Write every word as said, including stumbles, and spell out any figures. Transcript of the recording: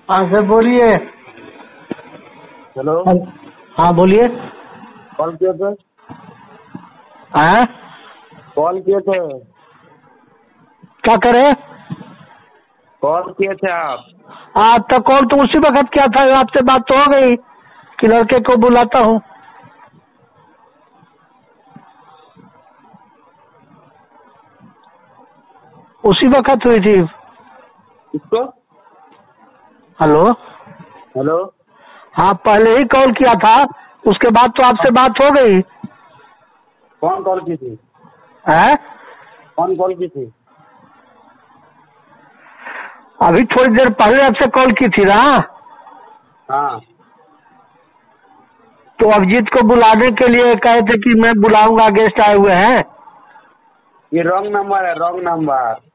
हाँ सर बोलिए। हेलो। हाँ बोलिए। कॉल किए थे? हाँ कॉल किए थे? क्या करे? कॉल किए थे आप? हाँ तो कॉल तो उसी वक्त किया था, आपसे बात तो हो गई कि लड़के को बुलाता हूँ। उसी वक्त हुई थी। किसको? हेलो। हेलो। हाँ पहले ही कॉल किया था, उसके बाद तो आपसे बात हो गई। कौन कॉल की थी? है कौन कॉल की थी? अभी थोड़ी देर पहले आपसे कॉल की थी ना। हाँ। तो अभिजीत को बुलाने के लिए कहे थे कि मैं बुलाऊंगा, गेस्ट आए हुए हैं। ये रॉन्ग नंबर है, रॉन्ग नंबर।